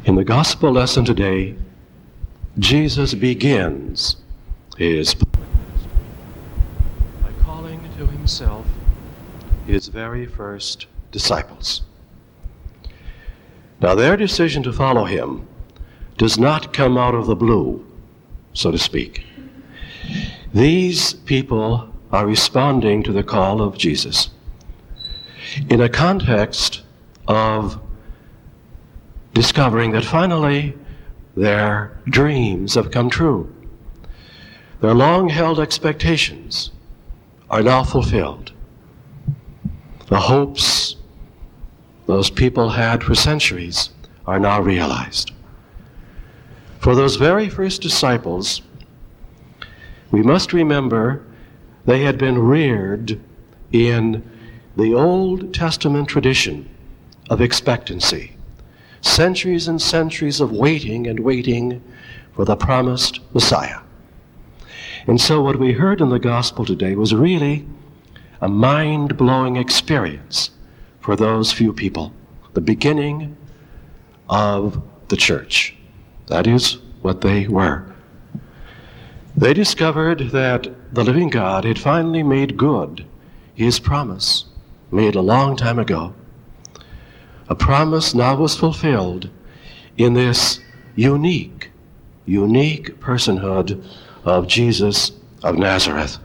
In the gospel lesson today, Jesus begins his public ministry by calling to himself his very first disciples. Now, their decision to follow him does not come out of the blue, so to speak. These people are responding to the call of Jesus in a context of discovering that finally their dreams have come true. Their long-held expectations are now fulfilled. The hopes those people had for centuries are now realized. For those very first disciples, we must remember they had been reared in the Old Testament tradition of expectancy. Centuries and centuries of waiting and waiting for the promised Messiah. And so what we heard in the gospel today was really a mind-blowing experience for those few people, the beginning of the church. That is what they were. They discovered that the living God had finally made good his promise made a long time ago. A promise now was fulfilled in this unique personhood of Jesus of Nazareth.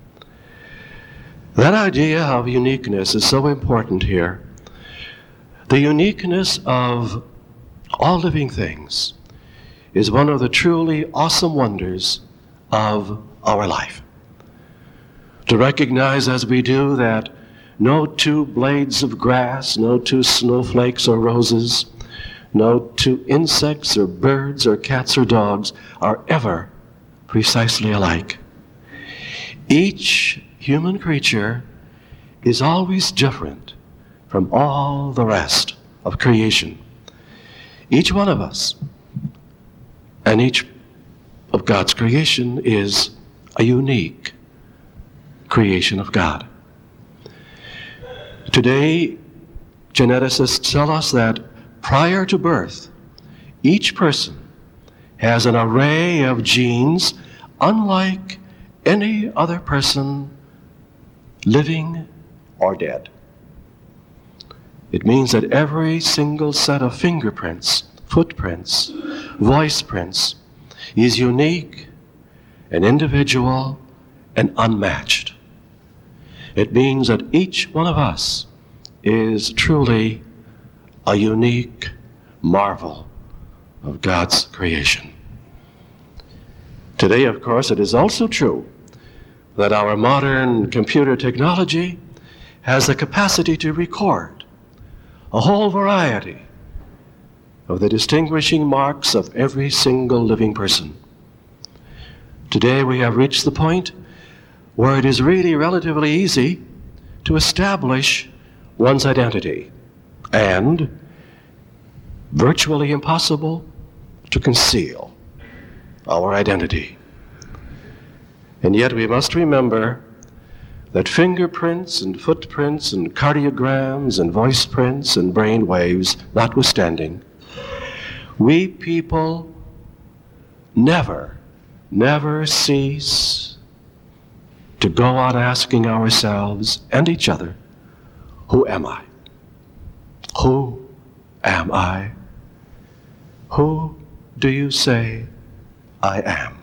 That idea of uniqueness is so important here. The uniqueness of all living things is one of the truly awesome wonders of our life. To recognize as we do that no two blades of grass, no two snowflakes or roses, no two insects or birds or cats or dogs are ever precisely alike. Each human creature is always different from all the rest of creation. Each one of us and each of God's creation is a unique creation of God. Today, geneticists tell us that prior to birth, each person has an array of genes unlike any other person living or dead. It means that every single set of fingerprints, footprints, voice prints is unique and individual and unmatched. It means that each one of us is truly a unique marvel of God's creation. Today, of course, it is also true that our modern computer technology has the capacity to record a whole variety of the distinguishing marks of every single living person. Today, we have reached the point where it is really relatively easy to establish one's identity and virtually impossible to conceal our identity. And yet we must remember that fingerprints and footprints and cardiograms and voice prints and brain waves notwithstanding, we people never cease to go on asking ourselves and each other, who am I? Who am I? Who do you say I am?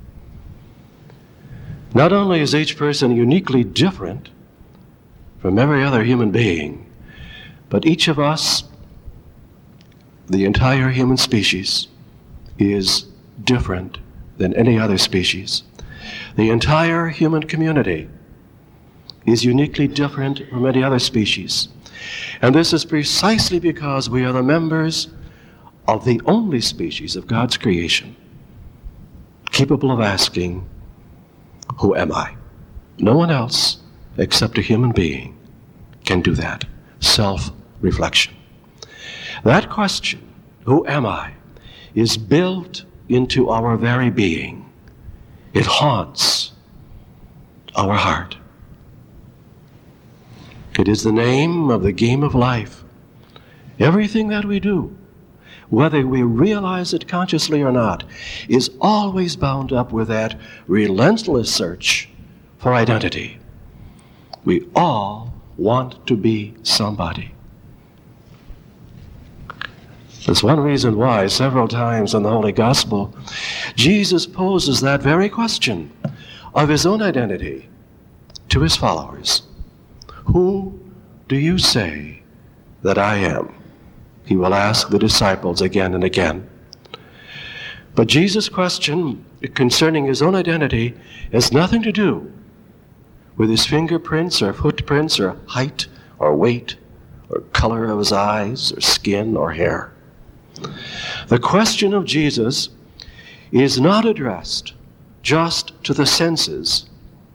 Not only is each person uniquely different from every other human being, but each of us, the entire human species, is different than any other species. The entire human community is uniquely different from any other species. And this is precisely because we are the members of the only species of God's creation capable of asking, who am I? No one else except a human being can do that. Self-reflection. That question, who am I, is built into our very being. It haunts our heart. It is the name of the game of life. Everything that we do, whether we realize it consciously or not, is always bound up with that relentless search for identity. We all want to be somebody. That's one reason why several times in the Holy Gospel, Jesus poses that very question of his own identity to his followers. Who do you say that I am? He will ask the disciples again and again. But Jesus' question concerning his own identity has nothing to do with his fingerprints or footprints or height or weight or color of his eyes or skin or hair. The question of Jesus is not addressed just to the senses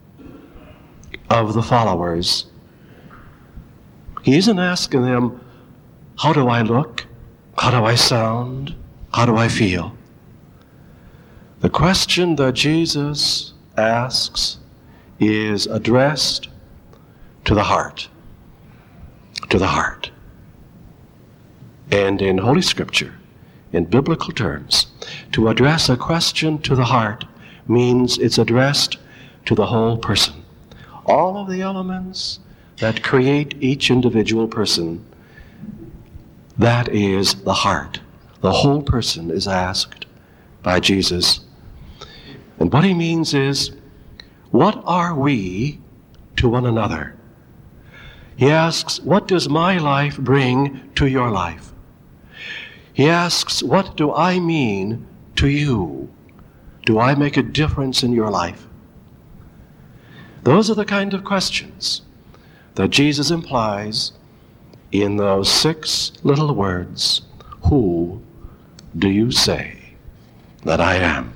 of the followers. He isn't asking them, how do I look? How do I sound? How do I feel? The question that Jesus asks is addressed to the heart. To the heart. And in Holy Scripture, in biblical terms, to address a question to the heart means it's addressed to the whole person. All of the elements that create each individual person, that is the heart. The whole person is asked by Jesus. And what he means is, what are we to one another? He asks, what does my life bring to your life? He asks, what do I mean to you? Do I make a difference in your life? Those are the kind of questions that Jesus implies in those 6 little words. Who do you say that I am?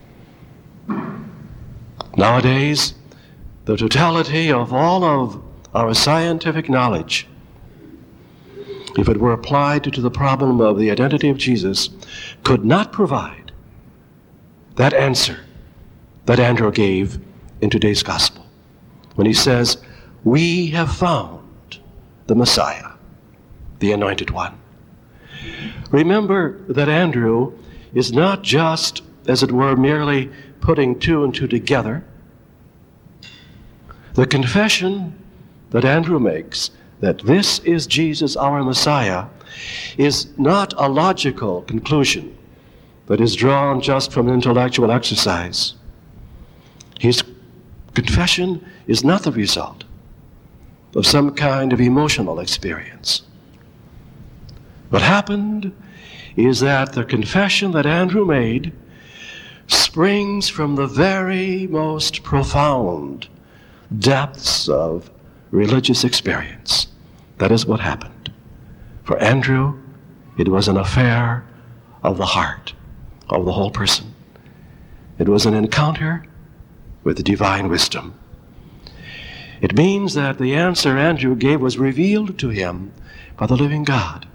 Nowadays, the totality of all of our scientific knowledge, if it were applied to the problem of the identity of Jesus, could not provide that answer that Andrew gave in today's gospel when he says, we have found the Messiah, the Anointed One. Remember that Andrew is not just, as it were, merely putting 2 and 2 together. The confession that Andrew makes, that this is Jesus, our Messiah, is not a logical conclusion that is drawn just from intellectual exercise. His confession is not the result of some kind of emotional experience. What happened is that the confession that Andrew made springs from the very most profound depths of religious experience. That is what happened. For Andrew, it was an affair of the heart, of the whole person. It was an encounter with the divine wisdom. It means that the answer Andrew gave was revealed to him by the living God.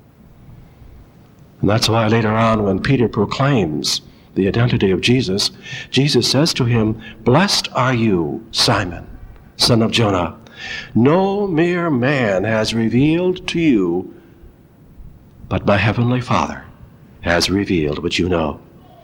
And that's why later on, when Peter proclaims the identity of Jesus, Jesus says to him, blessed are you, Simon, son of Jonah. No mere man has revealed to you, but my heavenly Father has revealed what you know.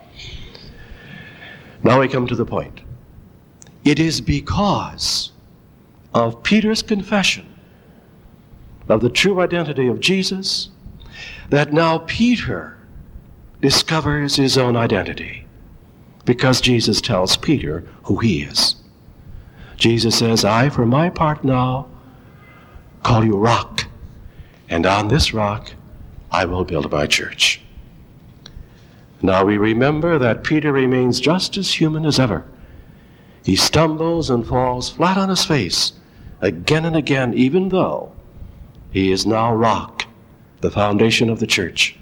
Now we come to the point. It is because of Peter's confession of the true identity of Jesus that now Peter discovers his own identity, because Jesus tells Peter who he is. Jesus says, I, for my part now, call you rock, and on this rock I will build my church. Now we remember that Peter remains just as human as ever. He stumbles and falls flat on his face again and again, even though he is now rock, the foundation of the church.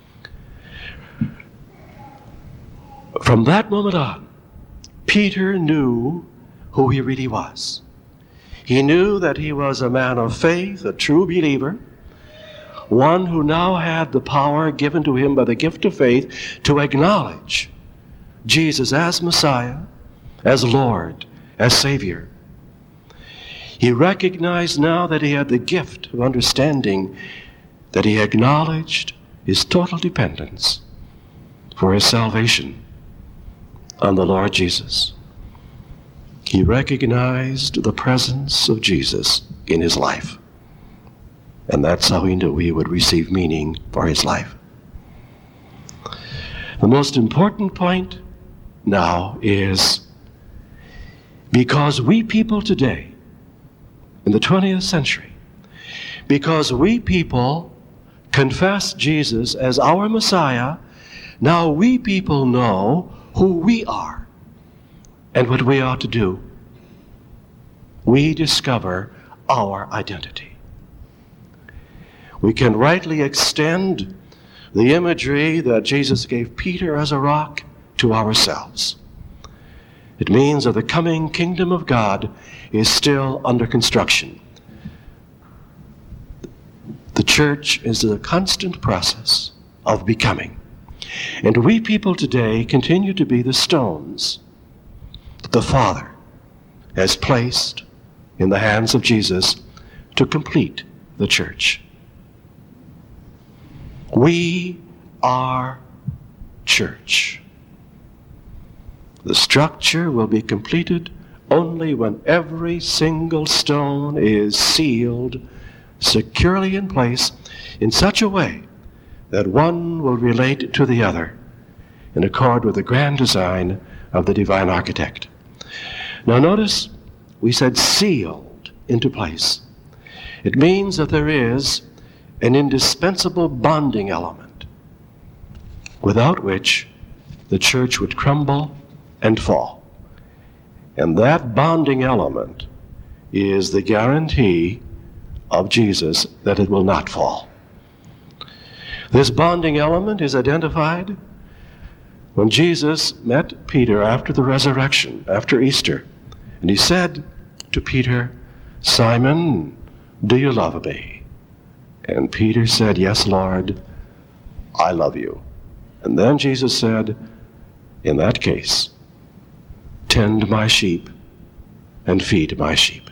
From that moment on, Peter knew who he really was. He knew that he was a man of faith, a true believer, one who now had the power given to him by the gift of faith to acknowledge Jesus as Messiah, as Lord, as Savior. He recognized now that he had the gift of understanding, that he acknowledged his total dependence for his salvation on the Lord Jesus. He recognized the presence of Jesus in his life. And that's how he knew he would receive meaning for his life. The most important point now is, because we people today, in the 20th century, because we people confess Jesus as our Messiah, now we people know who we are and what we ought to do. We discover our identity. We can rightly extend the imagery that Jesus gave Peter as a rock to ourselves. It means that the coming kingdom of God is still under construction. The church is a constant process of becoming. And we people today continue to be the stones that the Father has placed in the hands of Jesus to complete the church. We are church. The structure will be completed only when every single stone is sealed securely in place in such a way that one will relate to the other in accord with the grand design of the divine architect. Now notice, we said sealed into place. It means that there is an indispensable bonding element without which the church would crumble and fall. And that bonding element is the guarantee of Jesus that it will not fall. This bonding element is identified when Jesus met Peter after the resurrection, after Easter. And he said to Peter, "Simon, do you love me?" And Peter said, "Yes, Lord, I love you." And then Jesus said, "In that case, tend my sheep and feed my sheep."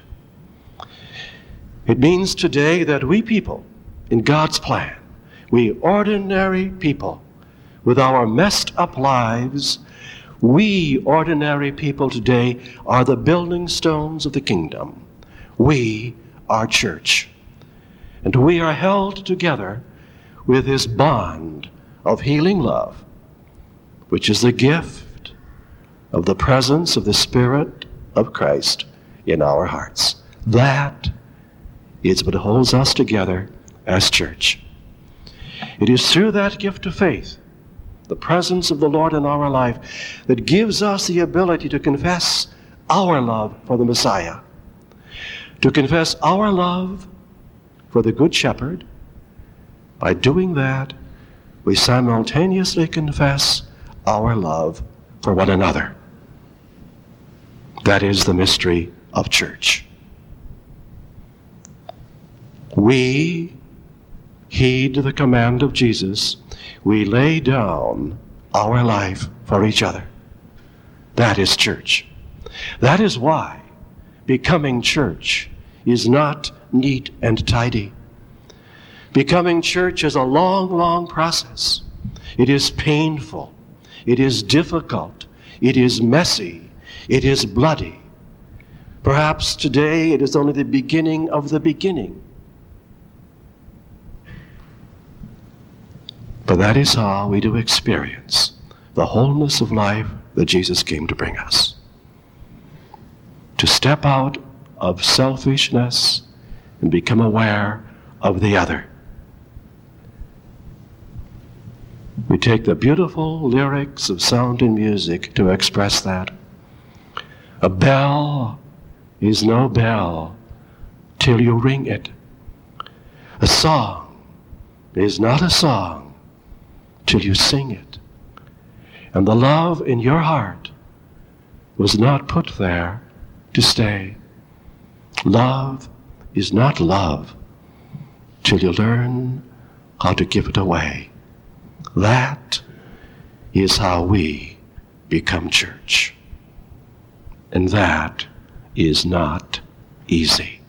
It means today that we people, in God's plan, we ordinary people with our messed up lives, we ordinary people today are the building stones of the kingdom. We are church. And we are held together with his bond of healing love, which is the gift of the presence of the Spirit of Christ in our hearts. That is what holds us together as church. It is through that gift of faith, the presence of the Lord in our life, that gives us the ability to confess our love for the Messiah, to confess our love for the Good Shepherd. By doing that, we simultaneously confess our love for one another. That is the mystery of church. We heed the command of Jesus. We lay down our life for each other. That is church. That is why becoming church is not neat and tidy. Becoming church is a long, long process. It is painful. It is difficult. It is messy. It is bloody. Perhaps today it is only the beginning of the beginning. But that is how we do experience the wholeness of life that Jesus came to bring us. To step out of selfishness and become aware of the other. We take the beautiful lyrics of sound and music to express that. A bell is no bell till you ring it. A song is not a song till you sing it. And the love in your heart was not put there to stay. Love is not love till you learn how to give it away. That is how we become church. And that is not easy.